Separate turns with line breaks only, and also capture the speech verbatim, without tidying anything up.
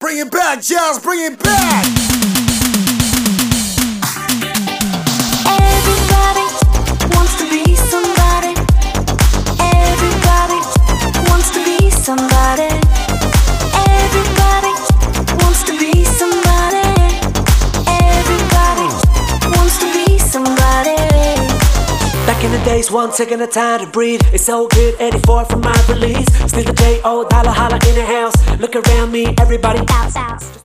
Bring it back, Jazz, bring it back.
Everybody wants to be somebody. Everybody wants to be somebody. Everybody wants to be somebody. Everybody wants to be somebody.
Back in the days, one second of time to breathe. It's so good, eighty-four from my release. Still the J O dollar holla in the house. Look around me, everybody
Bounce out.